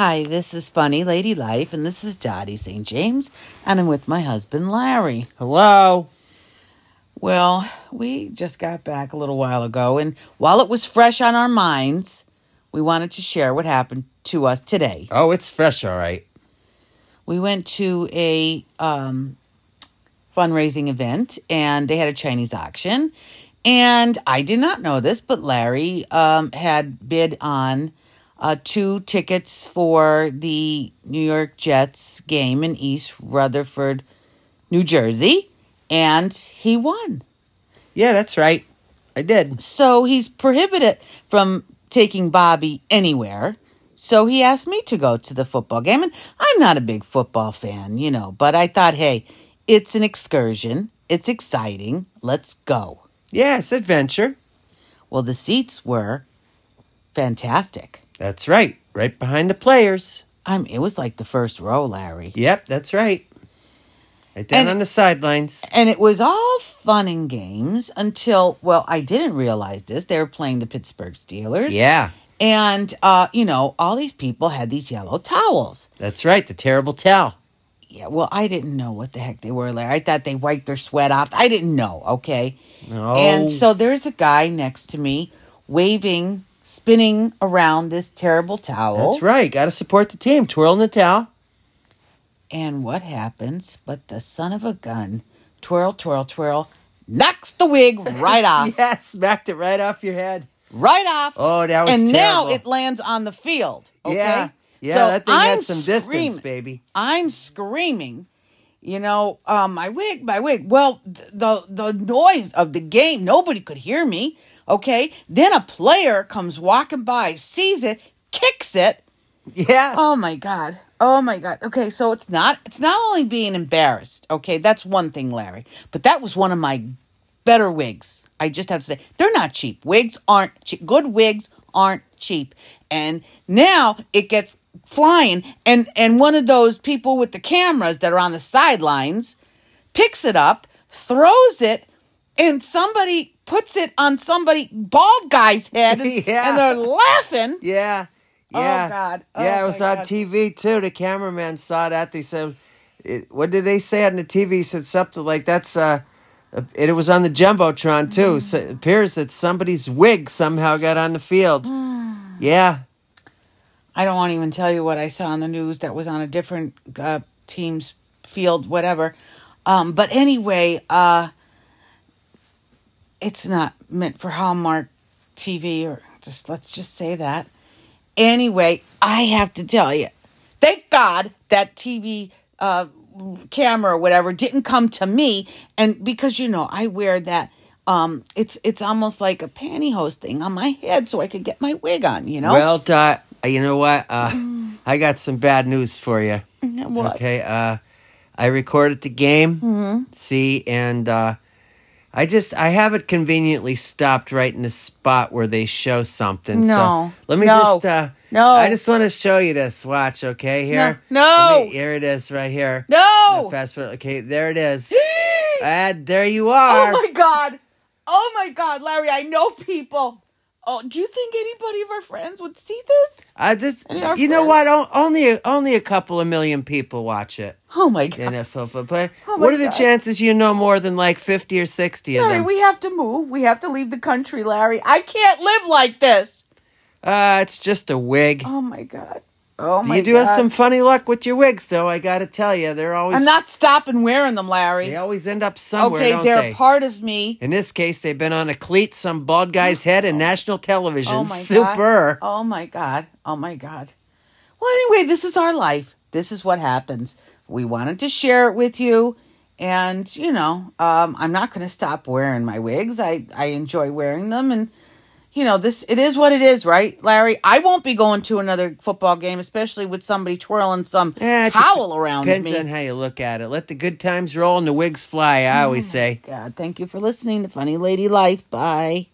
Hi, this is Funny Lady Life, and this is Dottie St. James, and I'm with my husband, Larry. Hello. Well, we just got back a little while ago, and while it was fresh on our minds, we wanted to share what happened to us today. Oh, it's fresh, all right. We went to a fundraising event, and they had a Chinese auction, and I did not know this, but Larry had bid on 2 tickets for the New York Jets game in East Rutherford, New Jersey, and he won. Yeah, that's right. I did. So he's prohibited from taking Bobby anywhere. So he asked me to go to the football game, and I'm not a big football fan, but I thought, hey, it's an excursion. It's exciting. Let's go. Yeah, it's adventure. Well, the seats were fantastic. That's right. Right behind the players. It was like the first row, Larry. Yep, that's right. Right down on the sidelines. And it was all fun and games until, well, I didn't realize this. They were playing the Pittsburgh Steelers. Yeah. And, all these people had these yellow towels. That's right, the terrible towel. Yeah, well, I didn't know what the heck they were, Larry. I thought they wiped their sweat off. I didn't know, okay? No. And so there's a guy next to me waving, spinning around this terrible towel. That's right, got to support the team, twirling the towel. And what happens? But the son of a gun, twirl, twirl, twirl, knocks the wig right off. Yeah, smacked it right off your head. Right off. Oh, that was and terrible. now it lands on the field. Okay? Yeah, so that thing had some distance, baby. I'm screaming. My wig. Well, the noise of the game, nobody could hear me. Okay? Then a player comes walking by, sees it, kicks it. Yeah. Oh my God. Okay, so it's not only being embarrassed. Okay, that's one thing, Larry. But that was one of my better wigs. I just have to say, they're not cheap. Wigs aren't cheap. Good wigs aren't cheap. And now it gets flying, and one of those people with the cameras that are on the sidelines picks it up, throws it, and somebody puts it on somebody bald guy's head, Yeah. and they're laughing. Yeah. Oh, God. Yeah, it was on God. TV, too. The cameraman saw that. They said, what did they say on the TV? He said something like, it was on the Jumbotron, too. So it appears that somebody's wig somehow got on the field. Yeah. I don't want to even tell you what I saw on the news that was on a different team's field, whatever. But anyway, it's not meant for Hallmark TV, or let's just say that. Anyway, I have to tell you, thank God that TV camera or whatever didn't come to me, and because I wear that. It's almost like a pantyhose thing on my head, so I could get my wig on. Well, Dot, you know what? I got some bad news for you. What? Okay. I recorded the game. Mm-hmm. See, and I have it conveniently stopped right in the spot where they show something. No. So let me No. No. I just want to show you this. Watch, okay? Here. No. Here it is, right here. No. Fast forward. Okay, there it is. And there you are. Oh my God, Larry! I know people. Oh, do you think anybody of our friends would see this? You know what? Only a couple of million people watch it. Oh my God! NFL, but what are the chances you know more than like 50 or 60 of Larry, them? we have to move. We have to leave the country, Larry. I can't live like this. It's just a wig. Oh my God! Oh my God! You do have some funny luck with your wigs, though. I got to tell you, they're always. I'm not stopping wearing them, Larry. They always end up somewhere. Okay, don't they're they? a part of me. In this case, they've been on a cleat, some bald guy's head, in national television. Oh my God. Super. Oh my God. Oh my God. Well, anyway, this is our life. This is what happens. We wanted to share it with you. And, I'm not going to stop wearing my wigs. I enjoy wearing them. And, it is what it is, right, Larry? I won't be going to another football game, especially with somebody twirling some towel around me. Depends on how you look at it. Let the good times roll and the wigs fly, I always say. God, thank you for listening to Funny Lady Life. Bye.